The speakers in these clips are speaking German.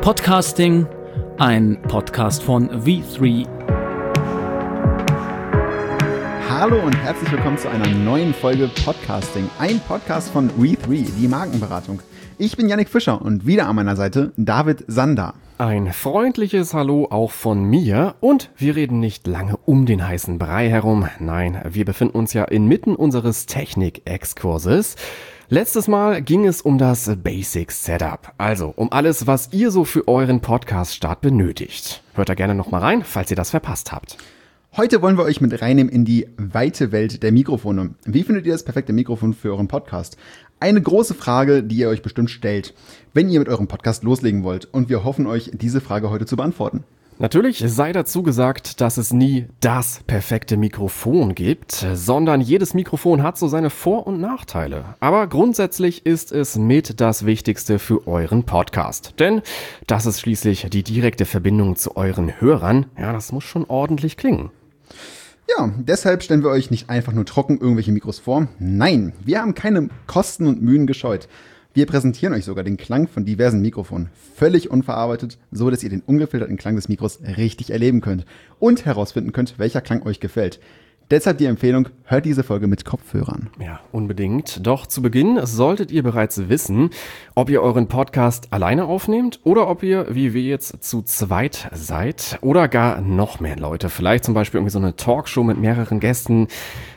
Podcasting, ein Podcast von V3. Hallo und herzlich willkommen zu einer neuen Folge Podcasting, ein Podcast von V3, die Markenberatung. Ich bin Yannick Fischer und wieder an meiner Seite David Sander. Ein freundliches Hallo auch von mir und wir reden nicht lange um den heißen Brei herum. Nein, wir befinden uns ja inmitten unseres Technik-Exkurses. Letztes Mal ging es um das Basics Setup, also um alles, was ihr so für euren Podcast-Start benötigt. Hört da gerne nochmal rein, falls ihr das verpasst habt. Heute wollen wir euch mit reinnehmen in die weite Welt der Mikrofone. Wie findet ihr das perfekte Mikrofon für euren Podcast? Eine große Frage, die ihr euch bestimmt stellt, wenn ihr mit eurem Podcast loslegen wollt. Und wir hoffen euch, diese Frage heute zu beantworten. Natürlich sei dazu gesagt, dass es nie das perfekte Mikrofon gibt, sondern jedes Mikrofon hat so seine Vor- und Nachteile. Aber grundsätzlich ist es mit das Wichtigste für euren Podcast. Denn das ist schließlich die direkte Verbindung zu euren Hörern. Ja, das muss schon ordentlich klingen. Ja, deshalb stellen wir euch nicht einfach nur trocken irgendwelche Mikros vor. Nein, wir haben keine Kosten und Mühen gescheut. Wir präsentieren euch sogar den Klang von diversen Mikrofonen, völlig unverarbeitet, so dass ihr den ungefilterten Klang des Mikros richtig erleben könnt und herausfinden könnt, welcher Klang euch gefällt. Deshalb die Empfehlung, hört diese Folge mit Kopfhörern. Ja, unbedingt. Doch zu Beginn solltet ihr bereits wissen, ob ihr euren Podcast alleine aufnehmt oder ob ihr, wie wir jetzt, zu zweit seid oder gar noch mehr Leute. Vielleicht zum Beispiel irgendwie so eine Talkshow mit mehreren Gästen.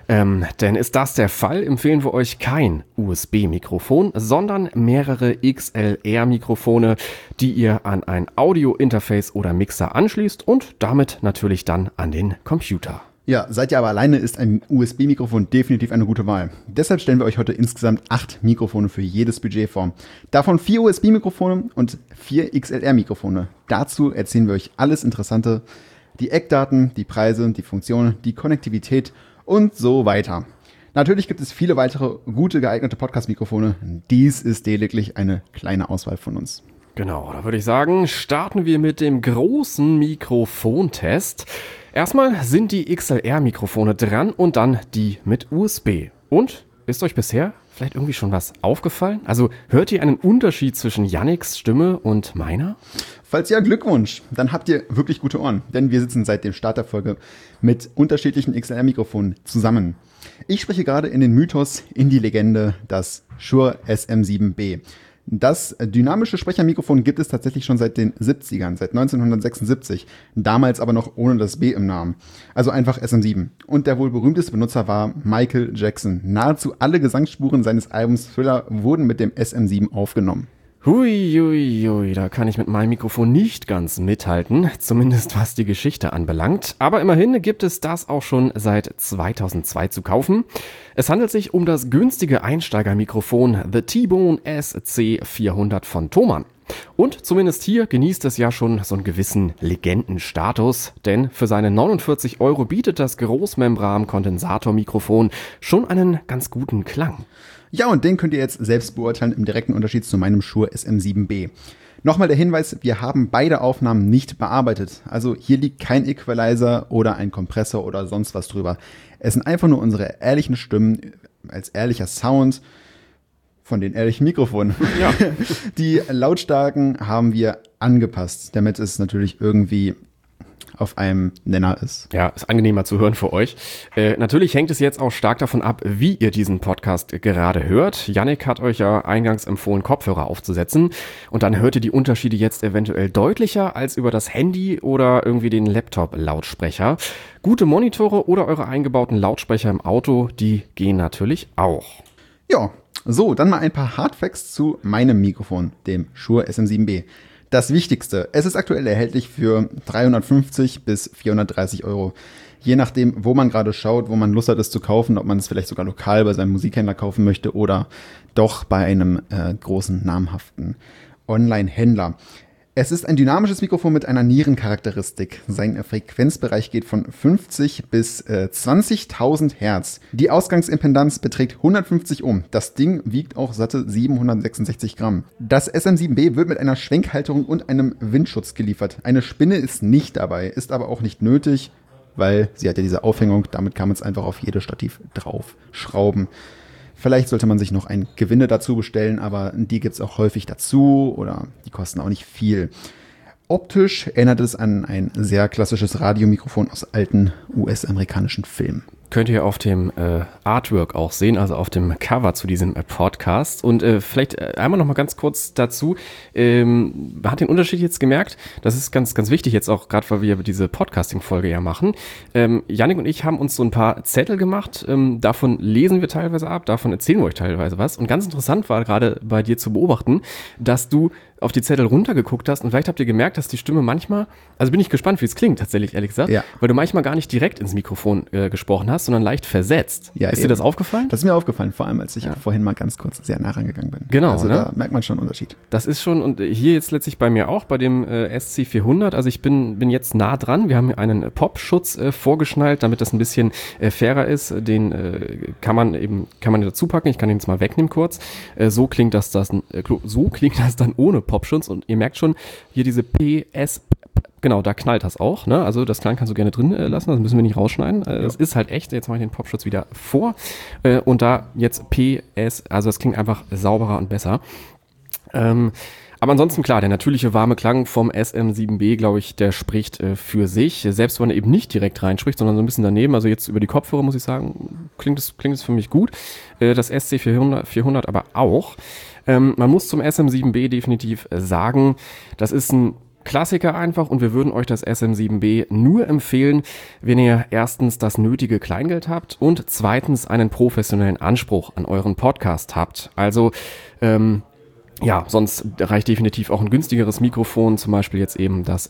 Denn ist das der Fall, empfehlen wir euch kein USB-Mikrofon, sondern mehrere XLR-Mikrofone, die ihr an ein Audio-Interface oder Mixer anschließt und damit natürlich dann an den Computer. Ja, seid ihr aber alleine, ist ein USB-Mikrofon definitiv eine gute Wahl. Deshalb stellen wir euch heute insgesamt 8 Mikrofone für jedes Budget vor. Davon 4 USB-Mikrofone und 4 XLR-Mikrofone. Dazu erzählen wir euch alles Interessante, die Eckdaten, die Preise, die Funktionen, die Konnektivität und so weiter. Natürlich gibt es viele weitere gute geeignete Podcast-Mikrofone. Dies ist lediglich eine kleine Auswahl von uns. Genau, da würde ich sagen, starten wir mit dem großen Mikrofontest. Erstmal sind die XLR-Mikrofone dran und dann die mit USB. Und ist euch bisher vielleicht irgendwie schon was aufgefallen? Also hört ihr einen Unterschied zwischen Yannicks Stimme und meiner? Falls ja, Glückwunsch, dann habt ihr wirklich gute Ohren, denn wir sitzen seit dem Start der Folge mit unterschiedlichen XLR-Mikrofonen zusammen. Ich spreche gerade in den Mythos, in die Legende, das Shure SM7B. Das dynamische Sprechermikrofon gibt es tatsächlich schon seit den 70ern, seit 1976, damals aber noch ohne das B im Namen, also einfach SM7. Und der wohl berühmteste Benutzer war Michael Jackson. Nahezu alle Gesangsspuren seines Albums Thriller wurden mit dem SM7 aufgenommen. Hui, da kann ich mit meinem Mikrofon nicht ganz mithalten, zumindest was die Geschichte anbelangt. Aber immerhin gibt es das auch schon seit 2002 zu kaufen. Es handelt sich um das günstige Einsteigermikrofon The T-Bone SC400 von Thomann. Und zumindest hier genießt es ja schon so einen gewissen Legendenstatus, denn für seine 49 € bietet das Großmembran-Kondensatormikrofon schon einen ganz guten Klang. Ja, und den könnt ihr jetzt selbst beurteilen im direkten Unterschied zu meinem Shure SM7B. Nochmal der Hinweis, wir haben beide Aufnahmen nicht bearbeitet. Also hier liegt kein Equalizer oder ein Kompressor oder sonst was drüber. Es sind einfach nur unsere ehrlichen Stimmen als ehrlicher Sound von den ehrlichen Mikrofonen. Ja. Die Lautstärken haben wir angepasst, damit es natürlich irgendwie auf einem Nenner ist. Ja, ist angenehmer zu hören für euch. Natürlich hängt es jetzt auch stark davon ab, wie ihr diesen Podcast gerade hört. Yannick hat euch ja eingangs empfohlen, Kopfhörer aufzusetzen. Und dann hört ihr die Unterschiede jetzt eventuell deutlicher als über das Handy oder irgendwie den Laptop-Lautsprecher. Gute Monitore oder eure eingebauten Lautsprecher im Auto, die gehen natürlich auch. Ja, so, dann mal ein paar Hardfacts zu meinem Mikrofon, dem Shure SM7B. Das Wichtigste, es ist aktuell erhältlich für 350 bis 430 €. Je nachdem, wo man gerade schaut, wo man Lust hat, es zu kaufen, ob man es vielleicht sogar lokal bei seinem Musikhändler kaufen möchte oder doch bei einem großen, namhaften Online-Händler. Es ist ein dynamisches Mikrofon mit einer Nierencharakteristik. Sein Frequenzbereich geht von 50 bis 20.000 Hertz. Die Ausgangsimpedanz beträgt 150 Ohm. Das Ding wiegt auch satte 766 Gramm. Das SM7B wird mit einer Schwenkhalterung und einem Windschutz geliefert. Eine Spinne ist nicht dabei, ist aber auch nicht nötig, weil sie hat ja diese Aufhängung. Damit kann man es einfach auf jedes Stativ drauf schrauben. Vielleicht sollte man sich noch ein Gewinde dazu bestellen, aber die gibt es auch häufig dazu oder die kosten auch nicht viel. Optisch erinnert es an ein sehr klassisches Radiomikrofon aus alten US-amerikanischen Filmen. Könnt ihr auf dem Artwork auch sehen, also auf dem Cover zu diesem Podcast. Und vielleicht einmal noch mal ganz kurz dazu. Man hat den Unterschied jetzt gemerkt, das ist ganz, ganz wichtig jetzt auch, gerade weil wir diese Podcasting-Folge ja machen. Yannick und ich haben uns so ein paar Zettel gemacht, davon lesen wir teilweise ab, davon erzählen wir euch teilweise was. Und ganz interessant war gerade bei dir zu beobachten, dass du auf die Zettel runtergeguckt hast und vielleicht habt ihr gemerkt, dass die Stimme manchmal, also bin ich gespannt, wie es klingt tatsächlich, ehrlich gesagt, weil du manchmal gar nicht direkt ins Mikrofon gesprochen hast, sondern leicht versetzt. Ja, ist dir das aufgefallen? Das ist mir aufgefallen, vor allem als ich vorhin mal ganz kurz sehr nah rangegangen bin. Genau. Also da merkt man schon einen Unterschied. Das ist schon, und hier jetzt letztlich bei mir auch, bei dem SC400, also ich bin jetzt nah dran, wir haben hier einen Popschutz vorgeschnallt, damit das ein bisschen fairer ist, den kann man dazu packen, ich kann den jetzt mal wegnehmen kurz, so klingt das dann ohne Popschutz und ihr merkt schon, hier diese PS, genau, da knallt das auch, ne? Also das Knallen kannst du gerne drin lassen, das müssen wir nicht rausschneiden. Das ist halt echt, jetzt mache ich den Popschutz wieder vor und da jetzt PS, also das klingt einfach sauberer und besser. Aber ansonsten klar, der natürliche warme Klang vom SM7B, glaube ich, der spricht für sich. Selbst wenn er eben nicht direkt reinspricht, sondern so ein bisschen daneben, also jetzt über die Kopfhörer muss ich sagen, klingt es für mich gut. Das SC400 aber auch. Man muss zum SM7B definitiv sagen, das ist ein Klassiker einfach und wir würden euch das SM7B nur empfehlen, wenn ihr erstens das nötige Kleingeld habt und zweitens einen professionellen Anspruch an euren Podcast habt. Also sonst reicht definitiv auch ein günstigeres Mikrofon, zum Beispiel jetzt eben das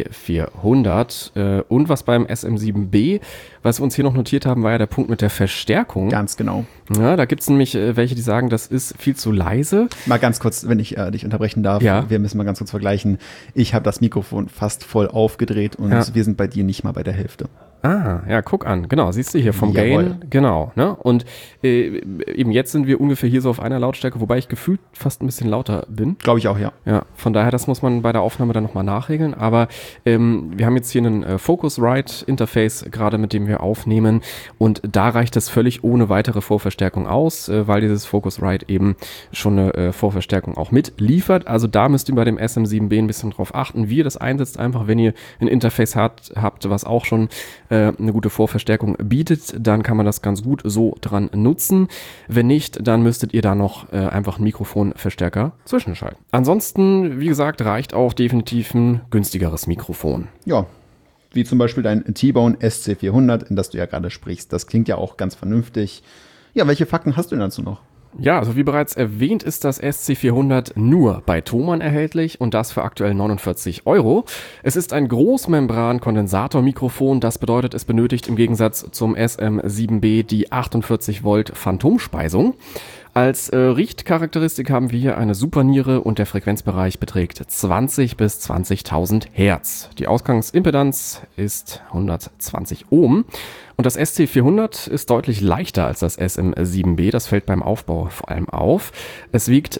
SC400. Und was beim SM7B, was wir uns hier noch notiert haben, war ja der Punkt mit der Verstärkung. Ganz genau. Ja, da gibt es nämlich welche, die sagen, das ist viel zu leise. Mal ganz kurz, wenn ich dich unterbrechen darf, wir müssen mal ganz kurz vergleichen. Ich habe das Mikrofon fast voll aufgedreht und wir sind bei dir nicht mal bei der Hälfte. Ah, ja, guck an, genau, siehst du hier vom Gain, genau, ne? Und eben jetzt sind wir ungefähr hier so auf einer Lautstärke, wobei ich gefühlt fast ein bisschen lauter bin. Glaube ich auch, ja. Ja, von daher, das muss man bei der Aufnahme dann nochmal nachregeln, aber wir haben jetzt hier einen Focusrite-Interface gerade, mit dem wir aufnehmen und da reicht es völlig ohne weitere Vorverstärkung aus, weil dieses Focusrite eben schon eine Vorverstärkung auch mitliefert, also da müsst ihr bei dem SM7B ein bisschen drauf achten, wie ihr das einsetzt, einfach wenn ihr ein Interface habt, was auch schon eine gute Vorverstärkung bietet, dann kann man das ganz gut so dran nutzen. Wenn nicht, dann müsstet ihr da noch einfach einen Mikrofonverstärker zwischenschalten. Ansonsten, wie gesagt, reicht auch definitiv ein günstigeres Mikrofon. Ja, wie zum Beispiel dein T-Bone SC400, in das du ja gerade sprichst. Das klingt ja auch ganz vernünftig. Ja, welche Fakten hast du denn dazu noch? Ja, also wie bereits erwähnt, ist das SC400 nur bei Thomann erhältlich und das für aktuell 49 €. Es ist ein Großmembran-Kondensatormikrofon, das bedeutet, es benötigt im Gegensatz zum SM7B die 48 Volt Phantomspeisung. Als Richtcharakteristik haben wir hier eine Superniere und der Frequenzbereich beträgt 20 bis 20.000 Hertz. Die Ausgangsimpedanz ist 120 Ohm. Und das SC400 ist deutlich leichter als das SM7B, das fällt beim Aufbau vor allem auf. Es wiegt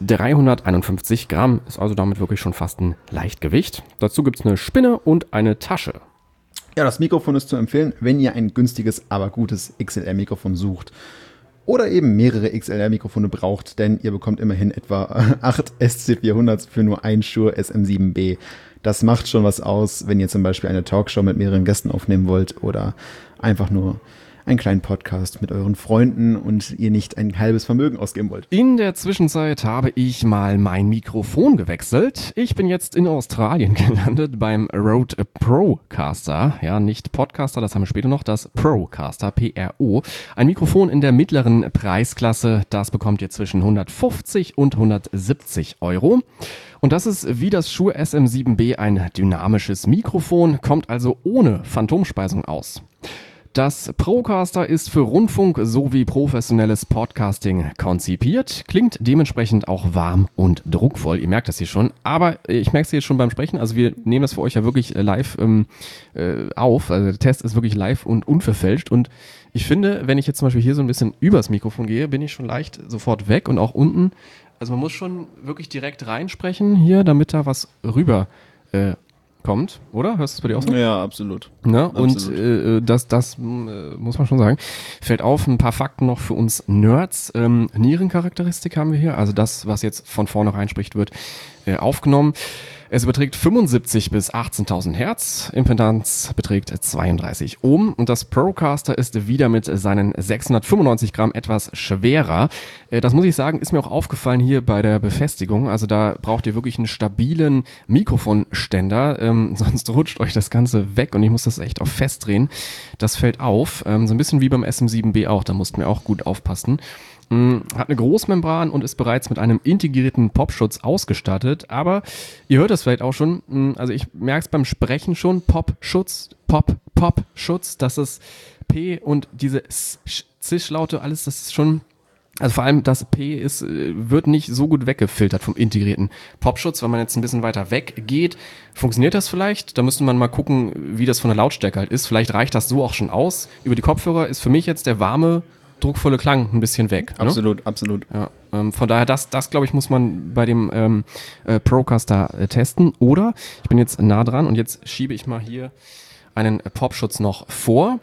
351 Gramm, ist also damit wirklich schon fast ein Leichtgewicht. Dazu gibt es eine Spinne und eine Tasche. Ja, das Mikrofon ist zu empfehlen, wenn ihr ein günstiges, aber gutes XLR-Mikrofon sucht. Oder eben mehrere XLR-Mikrofone braucht, denn ihr bekommt immerhin etwa 8 SC400s für nur ein Shure SM7B. Das macht schon was aus, wenn ihr zum Beispiel eine Talkshow mit mehreren Gästen aufnehmen wollt oder einfach nur einen kleinen Podcast mit euren Freunden und ihr nicht ein halbes Vermögen ausgeben wollt. In der Zwischenzeit habe ich mal mein Mikrofon gewechselt. Ich bin jetzt in Australien gelandet beim Rode Procaster. Ja, nicht Podcaster, das haben wir später noch, das Procaster, P-R-O. Ein Mikrofon in der mittleren Preisklasse. Das bekommt ihr zwischen 150 und 170 €. Und das ist wie das Shure SM7B ein dynamisches Mikrofon, kommt also ohne Phantomspeisung aus. Das Procaster ist für Rundfunk sowie professionelles Podcasting konzipiert, klingt dementsprechend auch warm und druckvoll, ihr merkt das hier schon, aber ich merke es hier schon beim Sprechen, also wir nehmen das für euch ja wirklich live auf, also der Test ist wirklich live und unverfälscht und ich finde, wenn ich jetzt zum Beispiel hier so ein bisschen übers Mikrofon gehe, bin ich schon leicht sofort weg und auch unten, also man muss schon wirklich direkt reinsprechen hier, damit da was rüber kommt, oder? Hörst du es bei dir auch so? Ja, absolut. Ne? Absolut. Und das muss man schon sagen. Fällt auf, ein paar Fakten noch für uns Nerds. Nierencharakteristik haben wir hier, also das, was jetzt von vornherein spricht, wird aufgenommen. Es überträgt 75 bis 18.000 Hertz, Impedanz beträgt 32 Ohm und das Procaster ist wieder mit seinen 695 Gramm etwas schwerer. Das muss ich sagen, ist mir auch aufgefallen hier bei der Befestigung. Also da braucht ihr wirklich einen stabilen Mikrofonständer, sonst rutscht euch das Ganze weg und ich muss das echt auch festdrehen. Das fällt auf, so ein bisschen wie beim SM7B auch, da mussten wir auch gut aufpassen. Hat eine Großmembran und ist bereits mit einem integrierten Popschutz ausgestattet, aber ihr hört das vielleicht auch schon, also ich merke es beim Sprechen schon, Popschutz, Popschutz, das ist P und diese Zischlaute, alles, das ist schon, also vor allem das P wird nicht so gut weggefiltert vom integrierten Popschutz, wenn man jetzt ein bisschen weiter weg geht, funktioniert das vielleicht, da müsste man mal gucken, wie das von der Lautstärke halt ist, vielleicht reicht das so auch schon aus, über die Kopfhörer ist für mich jetzt der warme, druckvolle Klang ein bisschen weg. Absolut, ne? absolut. Ja, von daher, das glaube ich, muss man bei dem Procaster testen. Oder, ich bin jetzt nah dran und jetzt schiebe ich mal hier einen Popschutz noch vor.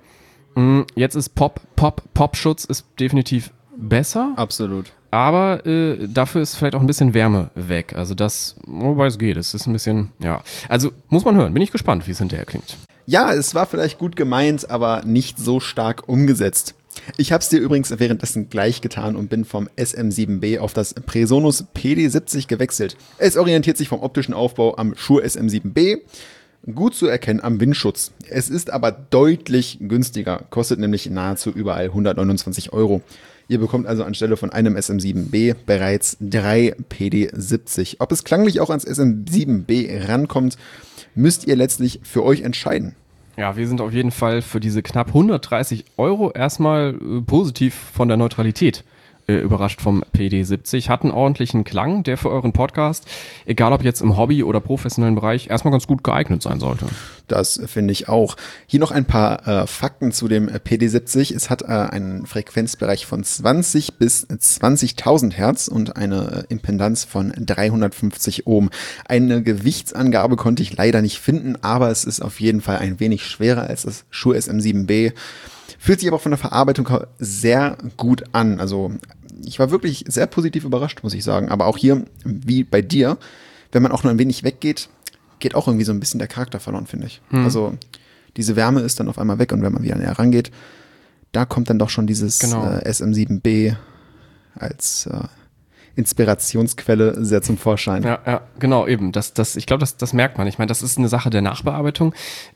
Jetzt ist Popschutz ist definitiv besser. Absolut. Aber dafür ist vielleicht auch ein bisschen Wärme weg. Also das, wobei es geht, es ist ein bisschen, ja. Also muss man hören, bin ich gespannt, wie es hinterher klingt. Ja, es war vielleicht gut gemeint, aber nicht so stark umgesetzt. Ich habe es dir übrigens währenddessen gleich getan und bin vom SM7B auf das Presonus PD70 gewechselt. Es orientiert sich vom optischen Aufbau am Shure SM7B, gut zu erkennen am Windschutz. Es ist aber deutlich günstiger, kostet nämlich nahezu überall 129 €. Ihr bekommt also anstelle von einem SM7B bereits 3 PD70. Ob es klanglich auch ans SM7B rankommt, müsst ihr letztlich für euch entscheiden. Ja, wir sind auf jeden Fall für diese knapp 130 € erstmal positiv von der Neutralität überrascht vom PD70. Hat einen ordentlichen Klang, der für euren Podcast, egal ob jetzt im Hobby- oder professionellen Bereich, erstmal ganz gut geeignet sein sollte. Das finde ich auch. Hier noch ein paar Fakten zu dem PD70. Es hat einen Frequenzbereich von 20 bis 20.000 Hertz und eine Impedanz von 350 Ohm. Eine Gewichtsangabe konnte ich leider nicht finden, aber es ist auf jeden Fall ein wenig schwerer als das Shure SM7B. Fühlt sich aber von der Verarbeitung sehr gut an. Also ich war wirklich sehr positiv überrascht, muss ich sagen. Aber auch hier, wie bei dir, wenn man auch nur ein wenig weggeht, geht auch irgendwie so ein bisschen der Charakter verloren, finde ich. Also diese Wärme ist dann auf einmal weg und wenn man wieder näher rangeht, da kommt dann doch schon dieses SM7B als Inspirationsquelle sehr zum Vorschein. Ja, genau, eben. Ich glaube, das merkt man. Ich meine, das ist eine Sache der Nachbearbeitung.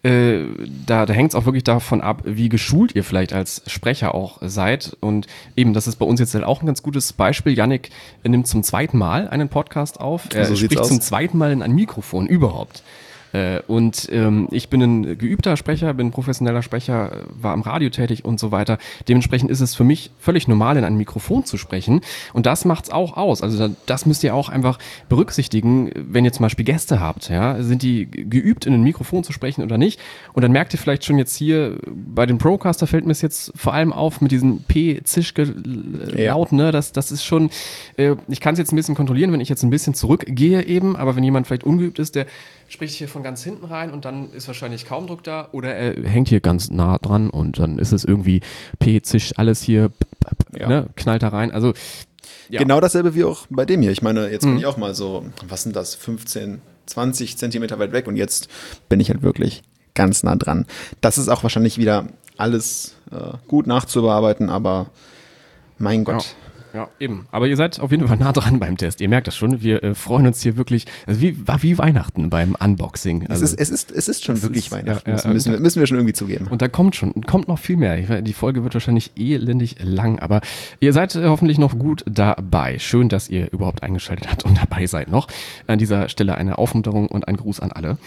Da hängt es auch wirklich davon ab, wie geschult ihr vielleicht als Sprecher auch seid. Und eben, das ist bei uns jetzt halt auch ein ganz gutes Beispiel. Yannick nimmt zum zweiten Mal einen Podcast auf. Er spricht zum zweiten Mal in ein Mikrofon überhaupt. Und ich bin ein geübter Sprecher, bin professioneller Sprecher, war am Radio tätig und so weiter. Dementsprechend ist es für mich völlig normal, in ein Mikrofon zu sprechen. Und das macht's auch aus. Also das müsst ihr auch einfach berücksichtigen, wenn ihr zum Beispiel Gäste habt. Ja? Sind die geübt, in ein Mikrofon zu sprechen oder nicht? Und dann merkt ihr vielleicht schon jetzt hier, bei dem Procaster fällt mir es jetzt vor allem auf mit diesen P-Zischke-Laut, ne? Das ist schon, ich kann es jetzt ein bisschen kontrollieren, wenn ich jetzt ein bisschen zurückgehe eben, aber wenn jemand vielleicht ungeübt ist, der spricht hier von ganz hinten rein und dann ist wahrscheinlich kaum Druck da oder er hängt hier ganz nah dran und dann ist es irgendwie P-Zisch, alles hier, ne, knallt da rein. Also ja. Genau dasselbe wie auch bei dem hier. Ich meine, jetzt bin ich auch mal so, was sind das, 15, 20 Zentimeter weit weg und jetzt bin ich halt wirklich ganz nah dran. Das ist auch wahrscheinlich wieder alles gut nachzubearbeiten, aber mein Gott. Ja, eben. Aber ihr seid auf jeden Fall nah dran beim Test. Ihr merkt das schon. Wir freuen uns hier wirklich, also wie Weihnachten beim Unboxing. Also es ist schon wirklich Weihnachten. Ja, müssen wir schon irgendwie zugeben. Und da kommt noch viel mehr. Die Folge wird wahrscheinlich elendig lang, aber ihr seid hoffentlich noch gut dabei. Schön, dass ihr überhaupt eingeschaltet habt und dabei seid noch. An dieser Stelle eine Aufmunterung und ein Gruß an alle.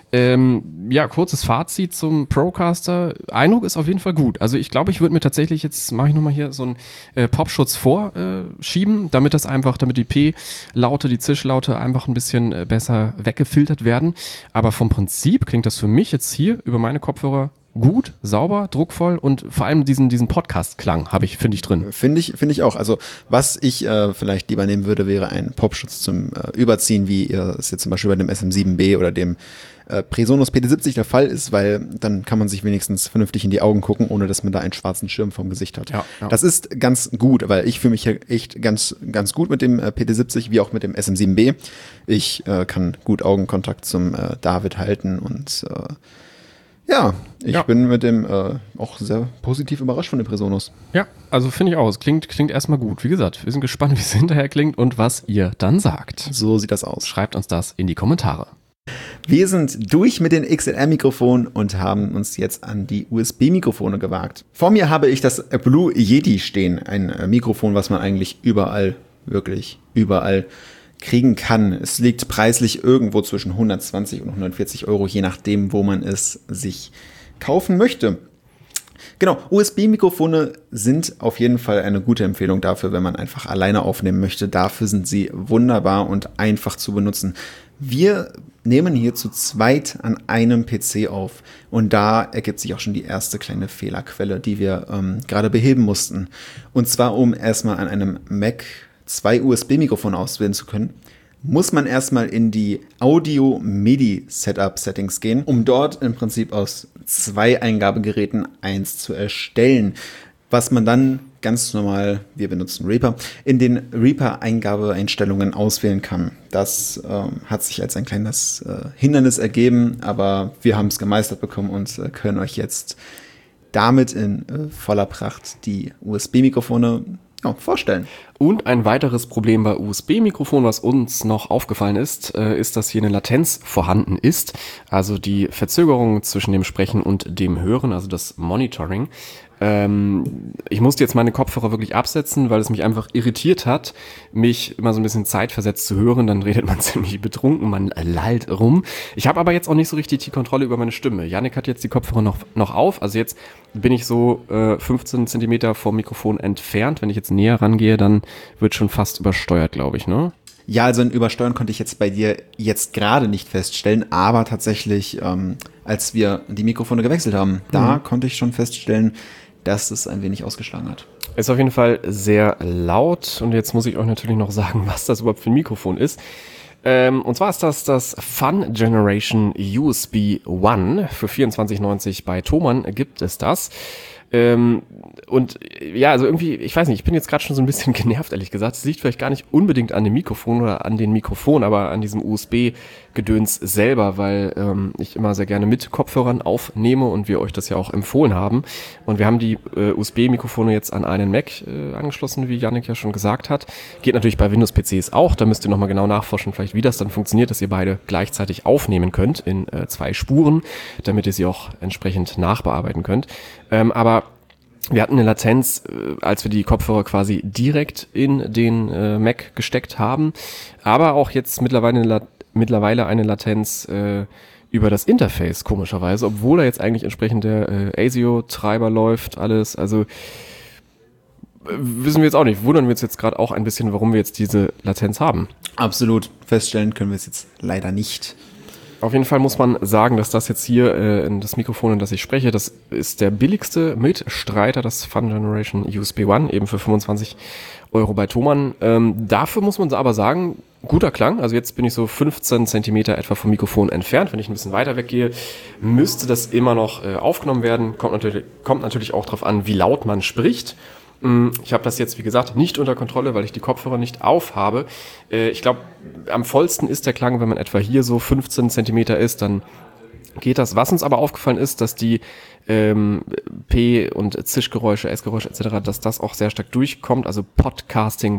Kurzes Fazit zum Procaster. Eindruck ist auf jeden Fall gut. Also ich glaube, ich würde mir tatsächlich, jetzt mache ich nochmal hier so einen Popschutz vorschieben, damit die P-Laute, die Zischlaute einfach ein bisschen besser weggefiltert werden. Aber vom Prinzip klingt das für mich jetzt hier über meine Kopfhörer gut, sauber, druckvoll und vor allem diesen Podcast-Klang finde ich drin. Finde ich auch. Also was ich vielleicht lieber nehmen würde, wäre ein Popschutz zum Überziehen, wie es jetzt zum Beispiel bei dem SM7B oder dem Presonus PT70 der Fall ist, weil dann kann man sich wenigstens vernünftig in die Augen gucken, ohne dass man da einen schwarzen Schirm vom Gesicht hat. Ja. Das ist ganz gut, weil ich fühle mich hier echt ganz gut mit dem PT70 wie auch mit dem SM7B. Ich kann gut Augenkontakt zum David halten und ich bin mit dem auch sehr positiv überrascht von dem Presonus. Ja, also finde ich auch. Es klingt erstmal gut. Wie gesagt, wir sind gespannt, wie es hinterher klingt und was ihr dann sagt. So sieht das aus. Schreibt uns das in die Kommentare. Wir sind durch mit den XLR-Mikrofonen und haben uns jetzt an die USB-Mikrofone gewagt. Vor mir habe ich das Blue Yeti stehen. Ein Mikrofon, was man eigentlich wirklich überall kriegen kann. Es liegt preislich irgendwo zwischen 120 und 140 Euro, je nachdem, wo man es sich kaufen möchte. Genau, USB-Mikrofone sind auf jeden Fall eine gute Empfehlung dafür, wenn man einfach alleine aufnehmen möchte. Dafür sind sie wunderbar und einfach zu benutzen. Wir nehmen hier zu zweit an einem PC auf und da ergibt sich auch schon die erste kleine Fehlerquelle, die wir gerade beheben mussten. Und zwar, um erstmal an einem Mac 2 USB-Mikrofone auswählen zu können, muss man erstmal in die Audio-MIDI-Setup-Settings gehen, um dort im Prinzip aus 2 Eingabegeräten eins zu erstellen, was man dann ganz normal, wir benutzen Reaper, in den Reaper-Eingabeeinstellungen auswählen kann. Das hat sich als ein kleines Hindernis ergeben, aber wir haben es gemeistert bekommen und können euch jetzt damit in voller Pracht die USB-Mikrofone vorstellen. Und ein weiteres Problem bei USB-Mikrofonen, was uns noch aufgefallen ist, ist, dass hier eine Latenz vorhanden ist. Also die Verzögerung zwischen dem Sprechen und dem Hören, also das Monitoring. Ich musste jetzt meine Kopfhörer wirklich absetzen, weil es mich einfach irritiert hat, mich immer so ein bisschen zeitversetzt zu hören. Dann redet man ziemlich betrunken, man lallt rum. Ich habe aber jetzt auch nicht so richtig die Kontrolle über meine Stimme. Yannick hat jetzt die Kopfhörer noch auf. Also jetzt bin ich so 15 Zentimeter vom Mikrofon entfernt. Wenn ich jetzt näher rangehe, dann wird schon fast übersteuert, glaube ich, ne? Ja, also ein Übersteuern konnte ich jetzt bei dir jetzt gerade nicht feststellen, aber tatsächlich, als wir die Mikrofone gewechselt haben, da konnte ich schon feststellen, dass es ein wenig ausgeschlagen hat. Ist auf jeden Fall sehr laut und jetzt muss ich euch natürlich noch sagen, was das überhaupt für ein Mikrofon ist. Und zwar ist das Fun Generation USB One. Für 24,90 bei Thomann gibt es das. Und ja, also irgendwie, ich weiß nicht, ich bin jetzt gerade schon so ein bisschen genervt, ehrlich gesagt. Es liegt vielleicht gar nicht unbedingt an dem Mikrofon oder an den Mikrofonen, aber an diesem USB-Gedöns selber, weil ich immer sehr gerne mit Kopfhörern aufnehme und wir euch das ja auch empfohlen haben. Und wir haben die USB-Mikrofone jetzt an einen Mac angeschlossen, wie Yannick ja schon gesagt hat. Geht natürlich bei Windows-PCs auch, da müsst ihr nochmal genau nachforschen, vielleicht wie das dann funktioniert, dass ihr beide gleichzeitig aufnehmen könnt in 2 Spuren, damit ihr sie auch entsprechend nachbearbeiten könnt. Aber wir hatten eine Latenz, als wir die Kopfhörer quasi direkt in den Mac gesteckt haben, aber auch jetzt mittlerweile eine Latenz über das Interface, komischerweise, obwohl da jetzt eigentlich entsprechend der ASIO-Treiber läuft, alles, also wissen wir jetzt auch nicht, wundern wir uns jetzt gerade auch ein bisschen, warum wir jetzt diese Latenz haben. Absolut, feststellen können wir es jetzt leider nicht. Auf jeden Fall muss man sagen, dass das jetzt hier das Mikrofon, in das ich spreche, das ist der billigste Mitstreiter, das Fun Generation USB One, eben für 25 Euro bei Thomann. Dafür muss man aber sagen, guter Klang. Also jetzt bin ich so 15 Zentimeter etwa vom Mikrofon entfernt. Wenn ich ein bisschen weiter weggehe, müsste das immer noch aufgenommen werden. Kommt natürlich auch darauf an, wie laut man spricht. Ich habe das jetzt, wie gesagt, nicht unter Kontrolle, weil ich die Kopfhörer nicht auf habe. Ich glaube, am vollsten ist der Klang, wenn man etwa hier so 15 Zentimeter ist, dann geht das. Was uns aber aufgefallen ist, dass die P- und Zischgeräusche, S-Geräusche etc., dass das auch sehr stark durchkommt. Also Podcasting,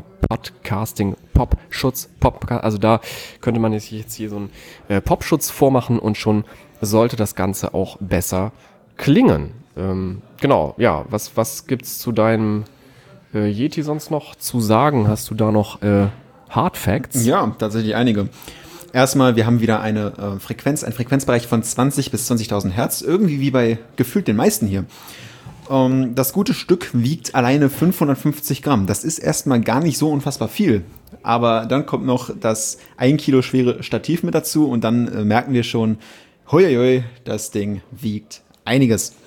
Popschutz, also da könnte man jetzt hier so einen Popschutz vormachen und schon sollte das Ganze auch besser klingen. Genau, ja, was gibt's zu deinem Yeti sonst noch zu sagen? Hast du da noch Hard Facts? Ja, tatsächlich einige. Erstmal, wir haben wieder einen Frequenzbereich von 20 bis 20.000 Hertz, irgendwie wie bei gefühlt den meisten hier. Das gute Stück wiegt alleine 550 Gramm. Das ist erstmal gar nicht so unfassbar viel. Aber dann kommt noch das 1 Kilo schwere Stativ mit dazu und dann merken wir schon, hoi, das Ding wiegt einiges.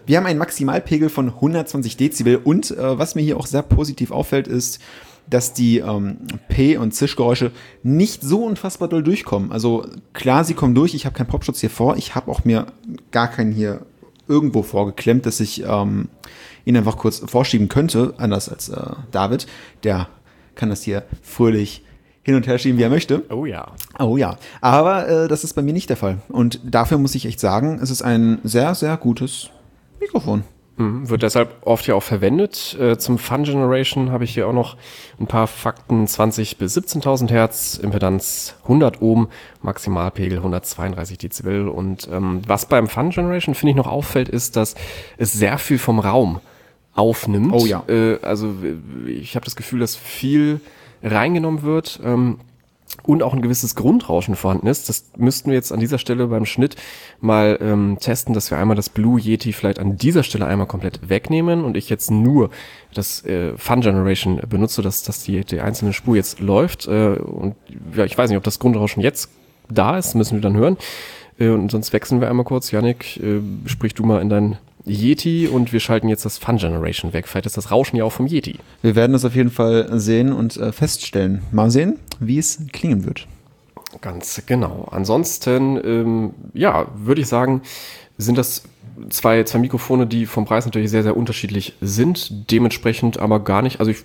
Wir haben einen Maximalpegel von 120 Dezibel und was mir hier auch sehr positiv auffällt, ist, dass die P- und Zischgeräusche nicht so unfassbar doll durchkommen. Also klar, sie kommen durch, ich habe keinen Popschutz hier vor, ich habe auch mir gar keinen hier irgendwo vorgeklemmt, dass ich ihn einfach kurz vorschieben könnte, anders als David, der kann das hier fröhlich hin und her schieben, wie er möchte. Oh ja. Oh ja, aber das ist bei mir nicht der Fall. Und dafür muss ich echt sagen, es ist ein sehr, sehr gutes Mikrofon. Wird deshalb oft ja auch verwendet. Zum Fun Generation habe ich hier auch noch ein paar Fakten. 20 bis 17.000 Hertz, Impedanz 100 Ohm, Maximalpegel 132 Dezibel. Und was beim Fun Generation, finde ich, noch auffällt, ist, dass es sehr viel vom Raum aufnimmt. Oh ja. Also ich habe das Gefühl, dass viel reingenommen wird. Und auch ein gewisses Grundrauschen vorhanden ist. Das müssten wir jetzt an dieser Stelle beim Schnitt mal testen, dass wir einmal das Blue Yeti vielleicht an dieser Stelle einmal komplett wegnehmen und ich jetzt nur das Fun Generation benutze, dass die einzelne Spur jetzt läuft. Und ja, ich weiß nicht, ob das Grundrauschen jetzt da ist, müssen wir dann hören. Und sonst wechseln wir einmal kurz. Yannick, sprich du mal in dein Yeti und wir schalten jetzt das Fun Generation weg. Vielleicht ist das Rauschen ja auch vom Yeti. Wir werden das auf jeden Fall sehen und feststellen. Mal sehen, wie es klingen wird. Ganz genau. Ansonsten, würde ich sagen, sind das zwei Mikrofone, die vom Preis natürlich sehr, sehr unterschiedlich sind. Dementsprechend aber gar nicht, also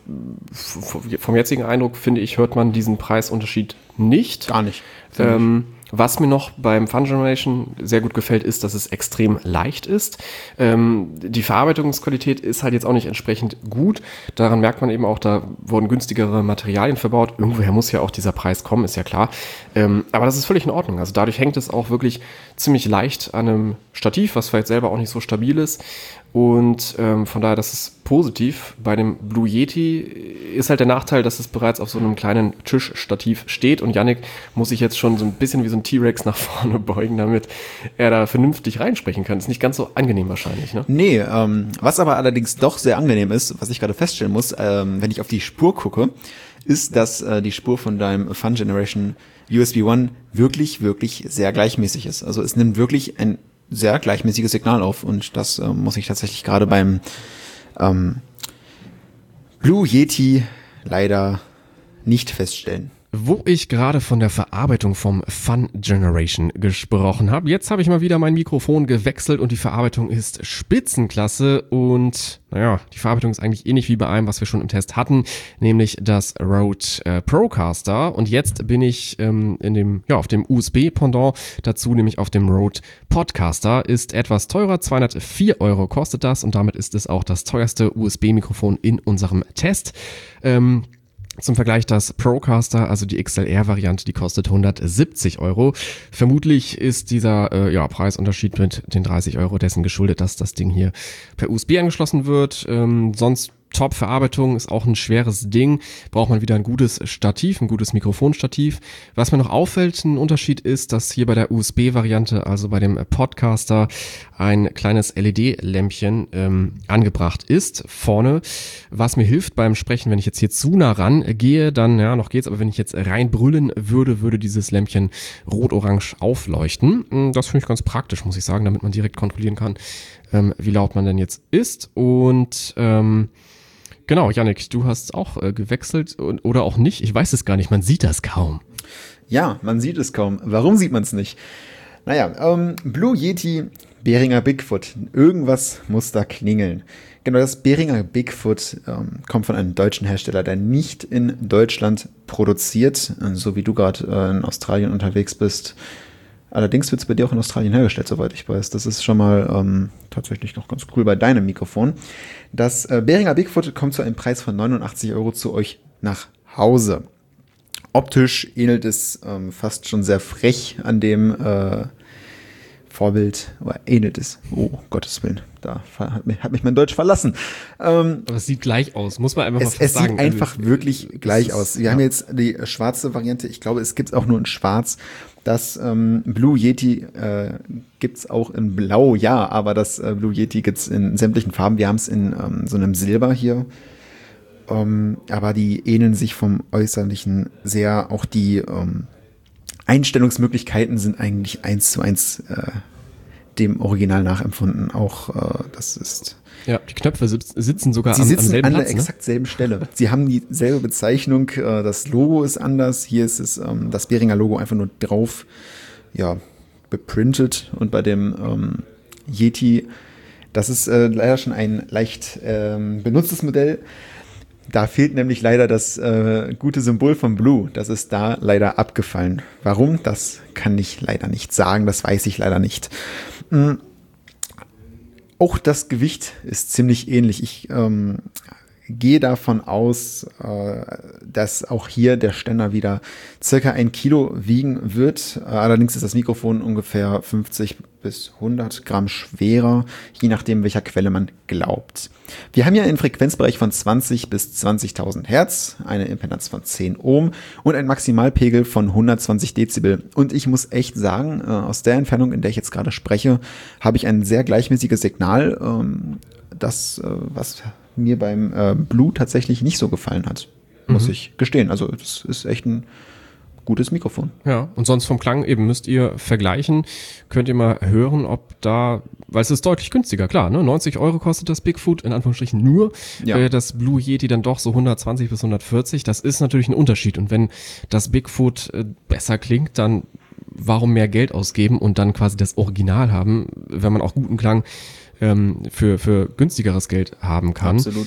vom jetzigen Eindruck, finde ich, hört man diesen Preisunterschied nicht. Gar nicht. Was mir noch beim Fun Generation sehr gut gefällt, ist, dass es extrem leicht ist. Die Verarbeitungsqualität ist halt jetzt auch nicht entsprechend gut. Daran merkt man eben auch, da wurden günstigere Materialien verbaut. Irgendwoher muss ja auch dieser Preis kommen, ist ja klar. Aber das ist völlig in Ordnung. Also dadurch hängt es auch wirklich ziemlich leicht an einem Stativ, was vielleicht selber auch nicht so stabil ist. Und von daher, das ist positiv. Bei dem Blue Yeti ist halt der Nachteil, dass es bereits auf so einem kleinen Tischstativ steht und Yannick muss sich jetzt schon so ein bisschen wie so ein T-Rex nach vorne beugen, damit er da vernünftig reinsprechen kann. Ist nicht ganz so angenehm wahrscheinlich, ne? Nee, was aber allerdings doch sehr angenehm ist, was ich gerade feststellen muss, wenn ich auf die Spur gucke, ist, dass die Spur von deinem Fun Generation USB One wirklich, wirklich sehr gleichmäßig ist. Also es nimmt wirklich ein sehr gleichmäßiges Signal auf und das muss ich tatsächlich gerade beim Blue Yeti leider nicht feststellen. Wo ich gerade von der Verarbeitung vom Fun Generation gesprochen habe, jetzt habe ich mal wieder mein Mikrofon gewechselt und die Verarbeitung ist Spitzenklasse und naja, die Verarbeitung ist eigentlich ähnlich wie bei einem, was wir schon im Test hatten, nämlich das Rode Procaster und jetzt bin ich auf dem USB-Pendant dazu, nämlich auf dem Rode Podcaster, ist etwas teurer, 204 € kostet das und damit ist es auch das teuerste USB-Mikrofon in unserem Test. Zum Vergleich das Procaster, also die XLR-Variante, die kostet 170 €. Vermutlich ist dieser Preisunterschied mit den 30 € dessen geschuldet, dass das Ding hier per USB angeschlossen wird. Sonst Top-Verarbeitung ist auch ein schweres Ding. Braucht man wieder ein gutes Stativ, ein gutes Mikrofonstativ. Was mir noch auffällt, ein Unterschied ist, dass hier bei der USB-Variante, also bei dem Podcaster, ein kleines LED-Lämpchen angebracht ist vorne, was mir hilft beim Sprechen, wenn ich jetzt hier zu nah ran gehe, dann, ja, noch geht's, aber wenn ich jetzt reinbrüllen würde dieses Lämpchen rot-orange aufleuchten. Das finde ich ganz praktisch, muss ich sagen, damit man direkt kontrollieren kann, wie laut man denn jetzt ist. Und genau, Yannick, du hast auch gewechselt oder auch nicht. Ich weiß es gar nicht, man sieht das kaum. Ja, man sieht es kaum. Warum sieht man es nicht? Naja, Blue Yeti, Behringer Bigfoot. Irgendwas muss da klingeln. Genau, das Behringer Bigfoot kommt von einem deutschen Hersteller, der nicht in Deutschland produziert, so wie du gerade in Australien unterwegs bist. Allerdings wird es bei dir auch in Australien hergestellt, soweit ich weiß. Das ist schon mal tatsächlich noch ganz cool bei deinem Mikrofon. Das Behringer Bigfoot kommt zu einem Preis von 89 € zu euch nach Hause. Optisch ähnelt es fast schon sehr frech an dem Vorbild, aber ähnelt es. Oh, Gottes Willen, da hat mich mein Deutsch verlassen. Aber es sieht gleich aus, muss man einfach mal sagen. Es sieht einfach wirklich gleich aus. Wir haben jetzt die schwarze Variante, ich glaube, es gibt es auch nur in schwarz. Das Blue Yeti gibt's auch in Blau, ja, aber das Blue Yeti gibt's in sämtlichen Farben. Wir haben es in so einem Silber hier. Aber die ähneln sich vom Äußerlichen sehr. Auch die Einstellungsmöglichkeiten sind eigentlich 1:1 dem Original nachempfunden. Auch das ist... Ja, die Knöpfe sitzen sogar am selben Platz. An der exakt selben Stelle. Sie haben dieselbe Bezeichnung, das Logo ist anders. Hier ist es das Behringer Logo einfach nur drauf, ja, beprintet. Und bei dem Yeti, das ist leider schon ein leicht benutztes Modell. Da fehlt nämlich leider das gute Symbol von Blue. Das ist da leider abgefallen. Warum? Das kann ich leider nicht sagen. Das weiß ich leider nicht. Auch das Gewicht ist ziemlich ähnlich. Ich gehe davon aus, dass auch hier der Ständer wieder circa 1 Kilo wiegen wird. Allerdings ist das Mikrofon ungefähr 50 bis 100 Gramm schwerer, je nachdem, welcher Quelle man glaubt. Wir haben hier einen Frequenzbereich von 20 bis 20.000 Hertz, eine Impedanz von 10 Ohm und einen Maximalpegel von 120 Dezibel. Und ich muss echt sagen, aus der Entfernung, in der ich jetzt gerade spreche, habe ich ein sehr gleichmäßiges Signal, was mir beim Blue tatsächlich nicht so gefallen hat, muss ich gestehen. Also das ist echt ein gutes Mikrofon. Ja, und sonst vom Klang eben müsst ihr vergleichen, könnt ihr mal hören, ob da, weil es ist deutlich günstiger, klar, ne? 90 € kostet das Bigfoot, in Anführungsstrichen nur, das Blue Yeti dann doch so 120 bis 140, das ist natürlich ein Unterschied und wenn das Bigfoot besser klingt, dann warum mehr Geld ausgeben und dann quasi das Original haben, wenn man auch guten Klang für günstigeres Geld haben kann. Absolut.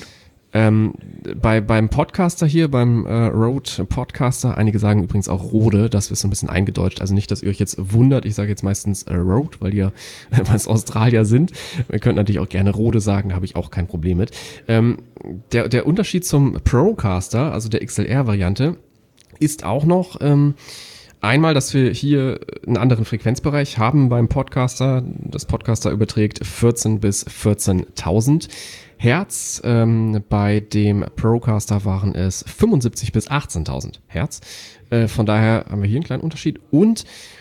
Beim Podcaster hier, beim Rode Podcaster, einige sagen übrigens auch Rode, das ist so ein bisschen eingedeutscht, also nicht, dass ihr euch jetzt wundert, ich sage jetzt meistens Rode, weil es Australier sind, ihr könnt natürlich auch gerne Rode sagen, da habe ich auch kein Problem mit. Der Unterschied zum Procaster, also der XLR-Variante, ist auch noch einmal, dass wir hier einen anderen Frequenzbereich haben beim Podcaster. Das Podcaster überträgt 14 bis 14.000 Hertz. Bei dem Procaster waren es 75 bis 18.000 Hertz. Von daher haben wir hier einen kleinen Unterschied. Und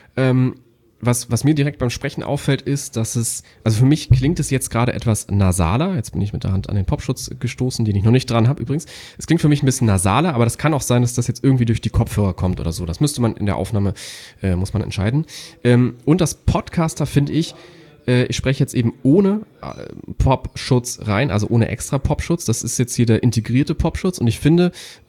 was mir direkt beim Sprechen auffällt, ist, dass also für mich klingt es jetzt gerade etwas nasaler. Jetzt bin ich mit der Hand an den Popschutz gestoßen, den ich noch nicht dran habe übrigens. Es klingt für mich ein bisschen nasaler, aber das kann auch sein, dass das jetzt irgendwie durch die Kopfhörer kommt oder so. Das müsste man in der Aufnahme, muss man entscheiden. Und das Podcaster finde ich spreche jetzt eben ohne Popschutz rein, also ohne extra Popschutz. Das ist jetzt hier der integrierte Popschutz und ich finde,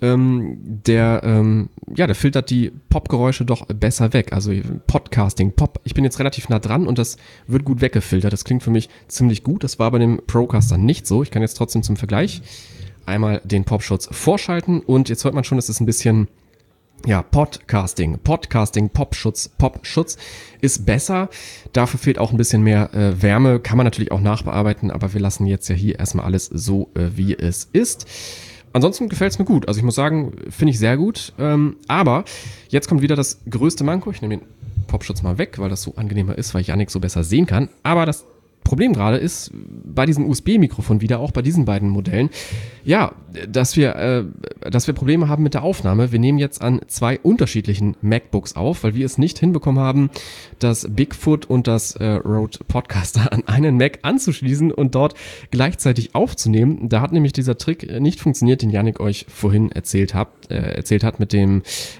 der filtert die Popgeräusche doch besser weg. Also Podcasting, ich bin jetzt relativ nah dran und das wird gut weggefiltert. Das klingt für mich ziemlich gut. Das war bei dem Procaster nicht so. Ich kann jetzt trotzdem zum Vergleich einmal den Popschutz vorschalten und jetzt hört man schon, es ist ein bisschen Podcasting, Popschutz ist besser. Dafür fehlt auch ein bisschen mehr Wärme. Kann man natürlich auch nachbearbeiten, aber wir lassen jetzt ja hier erstmal alles so, wie es ist. Ansonsten gefällt es mir gut. Also ich muss sagen, finde ich sehr gut. Aber jetzt kommt wieder das größte Manko. Ich nehme den Popschutz mal weg, weil das so angenehmer ist, weil ich Jannik so besser sehen kann. Aber das Problem gerade ist, bei diesem USB-Mikrofon wieder, auch bei diesen beiden Modellen, dass wir Probleme haben mit der Aufnahme. Wir nehmen jetzt an 2 unterschiedlichen MacBooks auf, weil wir es nicht hinbekommen haben, das Bigfoot und das Rode Podcaster an einen Mac anzuschließen und dort gleichzeitig aufzunehmen. Da hat nämlich dieser Trick nicht funktioniert, den Jannik euch vorhin erzählt hat mit dem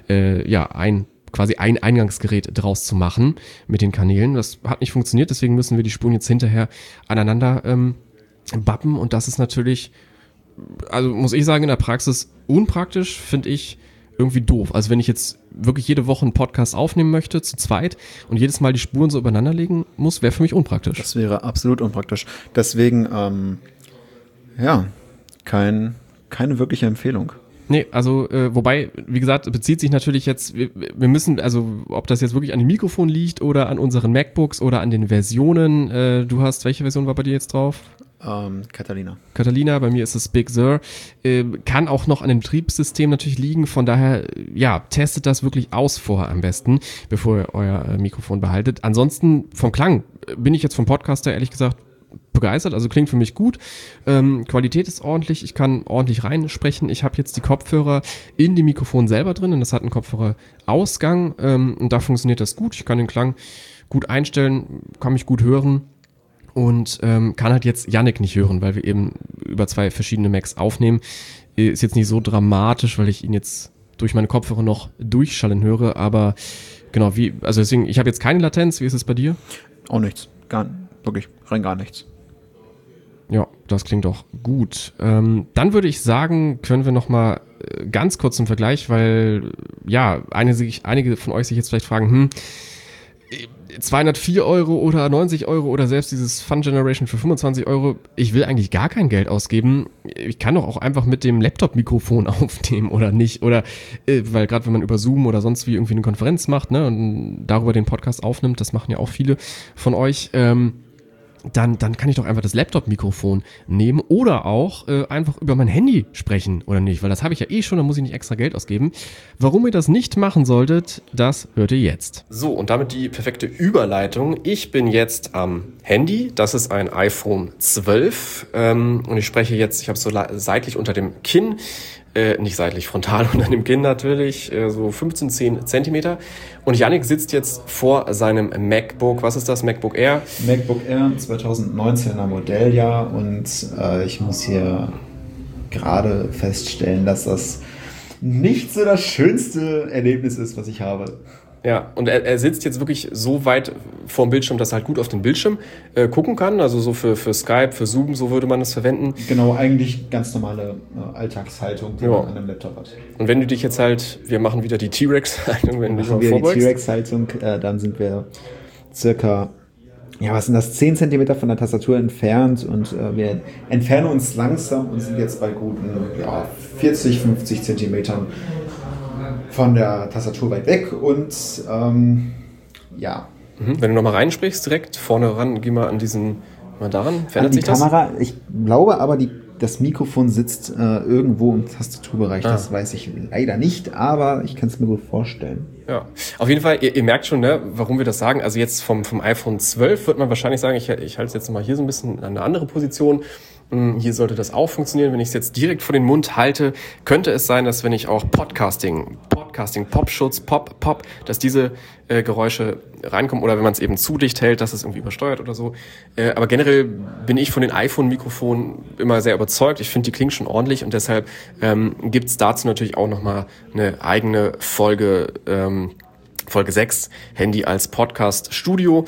quasi ein Eingangsgerät draus zu machen mit den Kanälen. Das hat nicht funktioniert, deswegen müssen wir die Spuren jetzt hinterher aneinander bappen und das ist natürlich, also muss ich sagen, in der Praxis unpraktisch, finde ich irgendwie doof. Also wenn ich jetzt wirklich jede Woche einen Podcast aufnehmen möchte, zu zweit und jedes Mal die Spuren so übereinander legen muss, wäre für mich unpraktisch. Das wäre absolut unpraktisch. Deswegen, keine wirkliche Empfehlung. Nee, also wobei, wie gesagt, bezieht sich natürlich jetzt, wir müssen, also ob das jetzt wirklich an dem Mikrofon liegt oder an unseren MacBooks oder an den Versionen. Welche Version war bei dir jetzt drauf? Catalina, bei mir ist es Big Sur. Kann auch noch an dem Betriebssystem natürlich liegen, von daher, testet das wirklich aus vorher am besten, bevor ihr euer Mikrofon behaltet. Ansonsten vom Klang bin ich jetzt vom Podcaster ehrlich gesagt begeistert, also klingt für mich gut. Qualität ist ordentlich, ich kann ordentlich reinsprechen. Ich habe jetzt die Kopfhörer in dem Mikrofon selber drin und das hat einen Kopfhörerausgang und da funktioniert das gut. Ich kann den Klang gut einstellen, kann mich gut hören und kann halt jetzt Jannik nicht hören, weil wir eben über 2 verschiedene Macs aufnehmen. Ist jetzt nicht so dramatisch, weil ich ihn jetzt durch meine Kopfhörer noch durchschallen höre, aber genau, deswegen, ich habe jetzt keine Latenz. Wie ist es bei dir? Auch nichts, gar nicht. wirklich rein gar nichts. Ja, das klingt doch gut. Dann würde ich sagen, können wir noch mal ganz kurz zum Vergleich, weil ja, einige von euch sich jetzt vielleicht fragen, 204 Euro oder 90 Euro oder selbst dieses Fun Generation für 25 Euro, ich will eigentlich gar kein Geld ausgeben. Ich kann doch auch einfach mit dem Laptop-Mikrofon aufnehmen oder nicht. Oder, weil gerade wenn man über Zoom oder sonst wie irgendwie eine Konferenz macht, ne, und darüber den Podcast aufnimmt, das machen ja auch viele von euch, dann kann ich doch einfach das Laptop-Mikrofon nehmen oder auch einfach über mein Handy sprechen, oder nicht? Weil das habe ich ja eh schon, da muss ich nicht extra Geld ausgeben. Warum ihr das nicht machen solltet, das hört ihr jetzt. So, und damit die perfekte Überleitung. Ich bin jetzt am Handy, das ist ein iPhone 12 und ich spreche jetzt, ich habe es so seitlich unter dem Kinn, nicht seitlich, frontal unter dem Kinn natürlich, so 10 Zentimeter. Und Yannick sitzt jetzt vor seinem MacBook. Was ist das? MacBook Air? MacBook Air 2019er Modelljahr und ich muss hier gerade feststellen, dass das nicht so das schönste Erlebnis ist, was ich habe. Ja, und er sitzt jetzt wirklich so weit vorm Bildschirm, dass er halt gut auf den Bildschirm gucken kann. Also so für Skype, für Zoom, so würde man es verwenden. Genau, eigentlich ganz normale Alltagshaltung, die man an einem Laptop hat. Und wenn du dich jetzt halt, wir machen wieder die T-Rex-Haltung, wenn du dich mal vorbeugst. Die T-Rex-Haltung, dann sind wir circa, ja, was sind das, 10 Zentimeter von der Tastatur entfernt und wir entfernen uns langsam und sind jetzt bei guten 40, 50 Zentimetern von der Tastatur weit weg und ja. Wenn du nochmal reinsprichst, direkt vorne ran, geh mal an diesen, mal daran, verändert sich das? Die Kamera, ich glaube aber, das Mikrofon sitzt irgendwo im Tastaturbereich, das weiß ich leider nicht, aber ich kann es mir gut vorstellen. Ja, auf jeden Fall, ihr merkt schon, ne, warum wir das sagen. Also jetzt vom iPhone 12 wird man wahrscheinlich sagen, ich halte es jetzt mal hier so ein bisschen an eine andere Position. Hier sollte das auch funktionieren. Wenn ich es jetzt direkt vor den Mund halte, könnte es sein, dass wenn ich auch Podcasting, Popschutz, Pop, dass diese Geräusche reinkommen oder wenn man es eben zu dicht hält, dass es irgendwie übersteuert oder so. Aber generell bin ich von den iPhone-Mikrofonen immer sehr überzeugt. Ich finde, die klingen schon ordentlich und deshalb gibt es dazu natürlich auch nochmal eine eigene Folge, Folge 6, Handy als Podcast-Studio.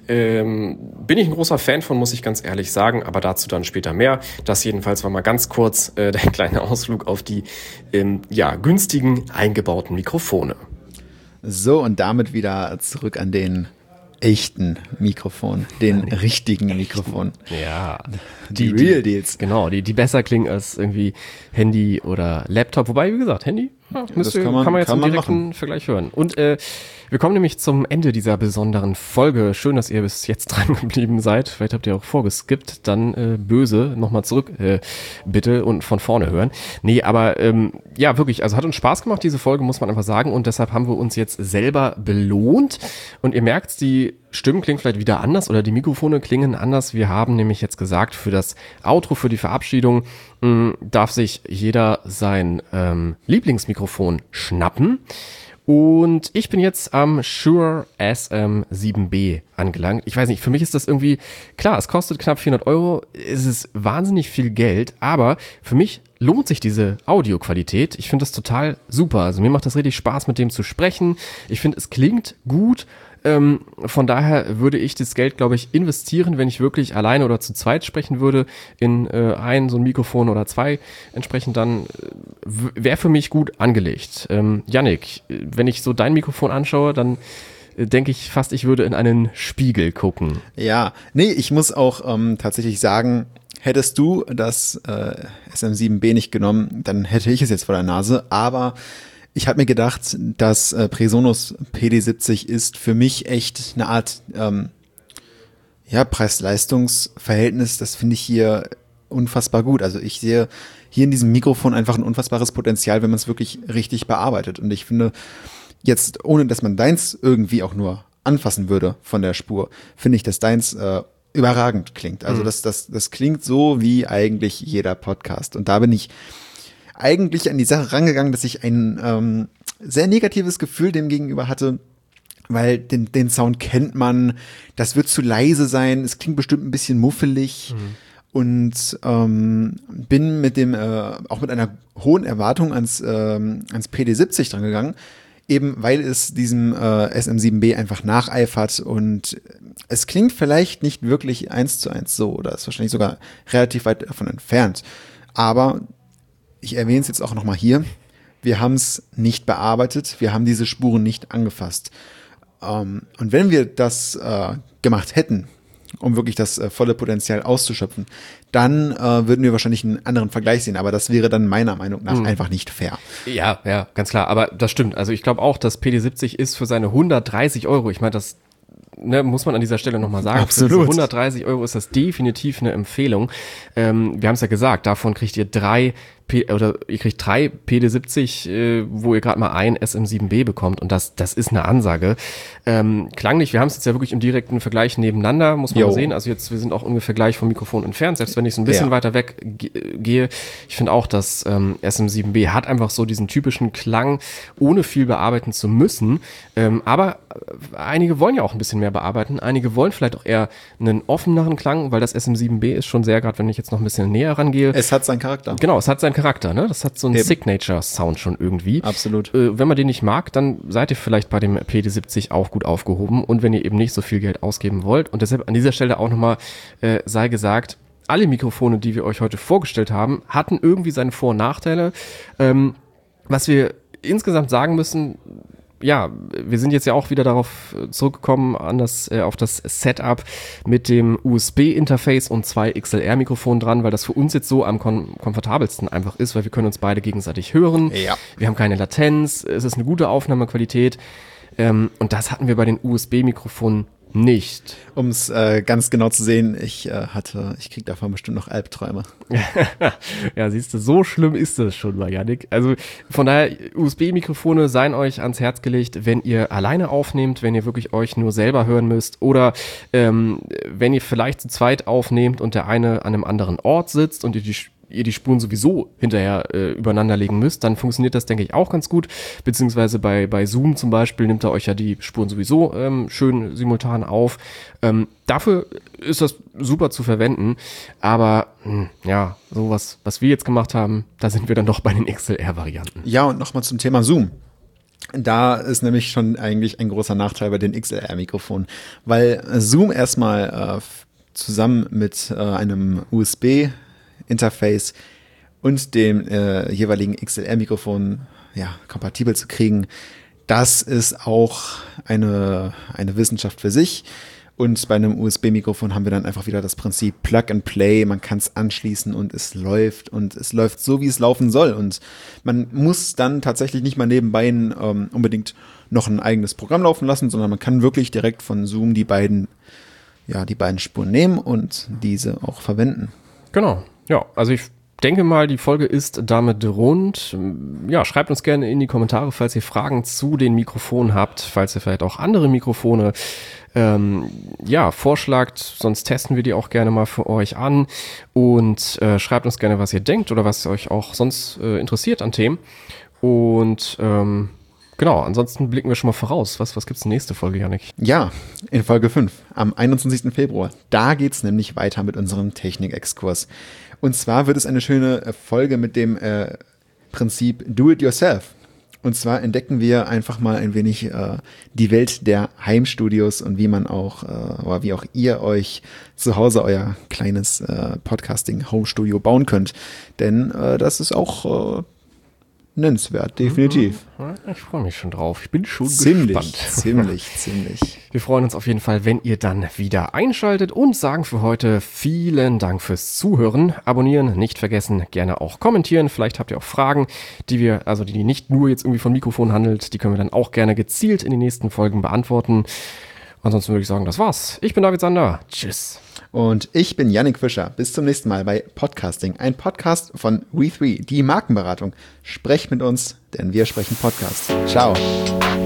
Bin ich ein großer Fan von, muss ich ganz ehrlich sagen, aber dazu dann später mehr. Das jedenfalls war mal ganz kurz der kleine Ausflug auf die günstigen eingebauten Mikrofone. So, und damit wieder zurück an den echten Mikrofon, den richtigen Mikrofon. Ja. Die Real Deals. Genau, die besser klingen als irgendwie Handy oder Laptop. Wobei, wie gesagt, Handy, kann man jetzt im direkten Vergleich hören. Und wir kommen nämlich zum Ende dieser besonderen Folge. Schön, dass ihr bis jetzt dran geblieben seid. Vielleicht habt ihr auch vorgeskippt. Dann böse, nochmal zurück, bitte, und von vorne hören. Nee, aber ja, wirklich, also hat uns Spaß gemacht, diese Folge, muss man einfach sagen. Und deshalb haben wir uns jetzt selber belohnt. Und ihr merkt, die Stimmen klingen vielleicht wieder anders oder die Mikrofone klingen anders. Wir haben nämlich jetzt gesagt, für das Outro, für die Verabschiedung darf sich jeder sein Lieblingsmikrofon schnappen. Und ich bin jetzt am Shure SM7B angelangt. Ich weiß nicht, für mich ist das irgendwie, klar, es kostet knapp 400 Euro, es ist wahnsinnig viel Geld, aber für mich lohnt sich diese Audioqualität. Ich finde das total super. Also mir macht das richtig Spaß, mit dem zu sprechen. Ich finde, es klingt gut. Von daher würde ich das Geld, glaube ich, investieren, wenn ich wirklich alleine oder zu zweit sprechen würde, in so ein Mikrofon oder zwei entsprechend, dann wäre für mich gut angelegt. Yannick, wenn ich so dein Mikrofon anschaue, dann denke ich fast, ich würde in einen Spiegel gucken. Ja, nee, ich muss auch tatsächlich sagen, hättest du das SM7B nicht genommen, dann hätte ich es jetzt vor der Nase, aber ich habe mir gedacht, das Presonus PD70 ist für mich echt eine Art Preis-Leistungs-Verhältnis. Das finde ich hier unfassbar gut. Also ich sehe hier in diesem Mikrofon einfach ein unfassbares Potenzial, wenn man es wirklich richtig bearbeitet. Und ich finde jetzt, ohne dass man deins irgendwie auch nur anfassen würde von der Spur, finde ich, dass deins überragend klingt. Also das klingt so wie eigentlich jeder Podcast. Und da bin ich eigentlich an die Sache rangegangen, dass ich ein sehr negatives Gefühl dem gegenüber hatte, weil den Sound kennt man, das wird zu leise sein, es klingt bestimmt ein bisschen muffelig und bin mit dem auch mit einer hohen Erwartung ans PD70 dran gegangen. eben weil es diesem SM7B einfach nacheifert und es klingt vielleicht nicht wirklich 1:1 so oder ist wahrscheinlich sogar relativ weit davon entfernt. Aber ich erwähne es jetzt auch nochmal hier, wir haben es nicht bearbeitet, wir haben diese Spuren nicht angefasst. Und wenn wir das gemacht hätten, um wirklich das volle Potenzial auszuschöpfen, dann würden wir wahrscheinlich einen anderen Vergleich sehen. Aber das wäre dann meiner Meinung nach einfach nicht fair. Ja, ganz klar. Aber das stimmt. Also ich glaube auch, dass PD70 ist für seine 130 €, ich meine, das muss man an dieser Stelle nochmal sagen. Absolut. Für 130 € ist das definitiv eine Empfehlung. Wir haben es ja gesagt, davon kriegt ihr drei PD70, wo ihr gerade mal ein SM7B bekommt und das ist eine Ansage. Klanglich, wir haben es jetzt ja wirklich im direkten Vergleich nebeneinander, muss man mal sehen. Also jetzt, wir sind auch ungefähr gleich vom Mikrofon entfernt, selbst wenn ich so ein bisschen weiter weg gehe. Ich finde auch, dass SM7B hat einfach so diesen typischen Klang, ohne viel bearbeiten zu müssen. Aber einige wollen ja auch ein bisschen mehr bearbeiten. Einige wollen vielleicht auch eher einen offeneren Klang, weil das SM7B ist schon sehr, gerade wenn ich jetzt noch ein bisschen näher rangehe. Es hat seinen Charakter. Genau, es hat seinen Charakter, ne? Das hat so einen Signature-Sound schon irgendwie. Absolut. Wenn man den nicht mag, dann seid ihr vielleicht bei dem PD70 auch gut aufgehoben. Und wenn ihr eben nicht so viel Geld ausgeben wollt. Und deshalb an dieser Stelle auch nochmal sei gesagt, alle Mikrofone, die wir euch heute vorgestellt haben, hatten irgendwie seine Vor- und Nachteile. Was wir insgesamt sagen müssen, ja, wir sind jetzt ja auch wieder darauf zurückgekommen, auf das Setup mit dem USB-Interface und 2 XLR-Mikrofonen dran, weil das für uns jetzt so am komfortabelsten einfach ist, weil wir können uns beide gegenseitig hören. Ja. Wir haben keine Latenz, es ist eine gute Aufnahmequalität. Und das hatten wir bei den USB-Mikrofonen nicht. Um es ganz genau zu sehen, ich krieg davon bestimmt noch Albträume. Ja, siehst du, so schlimm ist das schon bei Yannick. Also von daher, USB-Mikrofone seien euch ans Herz gelegt, wenn ihr alleine aufnehmt, wenn ihr wirklich euch nur selber hören müsst oder wenn ihr vielleicht zu zweit aufnehmt und der eine an einem anderen Ort sitzt und ihr die Spuren sowieso hinterher übereinander legen müsst, dann funktioniert das, denke ich, auch ganz gut. Beziehungsweise bei Zoom zum Beispiel nimmt er euch ja die Spuren sowieso schön simultan auf. Dafür ist das super zu verwenden. Aber ja, sowas, was wir jetzt gemacht haben, da sind wir dann doch bei den XLR-Varianten. Ja, und nochmal zum Thema Zoom. Da ist nämlich schon eigentlich ein großer Nachteil bei den XLR-Mikrofonen, weil Zoom erstmal zusammen mit einem USB-Interface und dem jeweiligen XLR-Mikrofon kompatibel zu kriegen, das ist auch eine Wissenschaft für sich. Und bei einem USB-Mikrofon haben wir dann einfach wieder das Prinzip Plug and Play. Man kann es anschließen und es läuft so, wie es laufen soll. Und man muss dann tatsächlich nicht mal nebenbei unbedingt noch ein eigenes Programm laufen lassen, sondern man kann wirklich direkt von Zoom die beiden Spuren nehmen und diese auch verwenden. Genau. Ja, also ich denke mal, die Folge ist damit rund. Ja, schreibt uns gerne in die Kommentare, falls ihr Fragen zu den Mikrofonen habt, falls ihr vielleicht auch andere Mikrofone vorschlagt, sonst testen wir die auch gerne mal für euch an und schreibt uns gerne, was ihr denkt oder was euch auch sonst interessiert an Themen. Und genau, ansonsten blicken wir schon mal voraus. Was gibt's in der nächsten Folge, Yannick? Ja, in Folge 5, am 21. Februar. Da geht's nämlich weiter mit unserem Technik-Exkurs. Und zwar wird es eine schöne Folge mit dem Prinzip Do It Yourself. Und zwar entdecken wir einfach mal ein wenig die Welt der Heimstudios und wie man auch, oder wie auch ihr euch zu Hause euer kleines Podcasting-Home-Studio bauen könnt. Denn das ist auch nennenswert, definitiv. Ich freue mich schon drauf. Ich bin schon gespannt. Ziemlich. Wir freuen uns auf jeden Fall, wenn ihr dann wieder einschaltet und sagen für heute vielen Dank fürs Zuhören. Abonnieren, nicht vergessen, gerne auch kommentieren. Vielleicht habt ihr auch Fragen, die nicht nur jetzt irgendwie von Mikrofon handelt. Die können wir dann auch gerne gezielt in den nächsten Folgen beantworten. Ansonsten würde ich sagen, das war's. Ich bin David Sander. Tschüss. Und ich bin Yannick Fischer. Bis zum nächsten Mal bei Podcasting, ein Podcast von We3, die Markenberatung. Sprecht mit uns, denn wir sprechen Podcast. Ciao.